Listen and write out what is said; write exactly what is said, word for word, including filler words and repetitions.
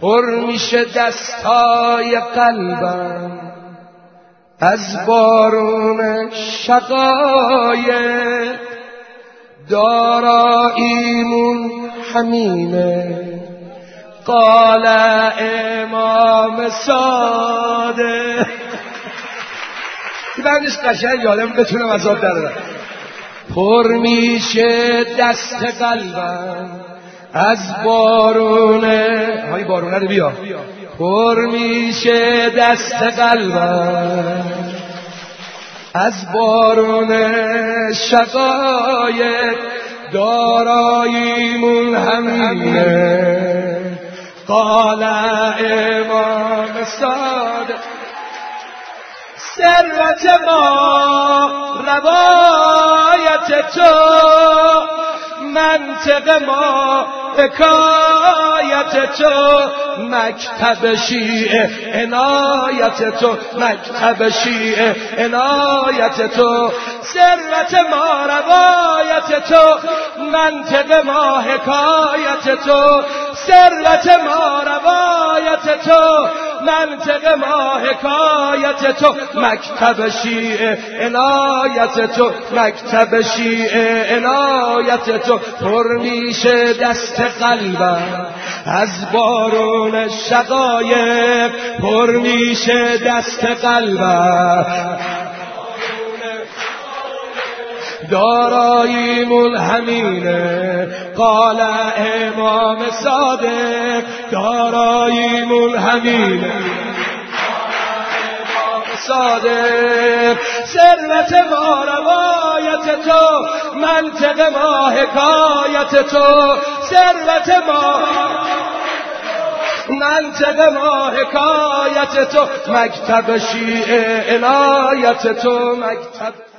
پر میشه دستای قلبم از بارون شقایق، داراییمون همینه قال امام صادق. که بندش قشنگ یادم بتونم از آب در پر میشه دست قلبم از بارونه، های بارونه رو بیا، پر میشه دست قلبم از بارونه شقایق، داراییمون همینه قال امام صادق. ثروت ما روایت تو، منطق ما حکایت تو، مکتب شیعه عنایت تو، مکتب شیعه عنایت تو. ثروت ما روایت تو، منطق ما حکایت تو، ثروت ما روایت تو، منطق ما حکایت تو، مکتب شیعه عنایت تو، مکتب شیعه عنایت تو. پر میشه دست قلبم از بارون شقایق، پر میشه دست قلبم داراییمون همینه قال امام صادق، داراییمون همینه صادق. ثروت ما روایت تو، منطق ما حکایت تو، ثروت ما منطق ما حکایت تو، مکتب شیعه عنایت تو، مکتب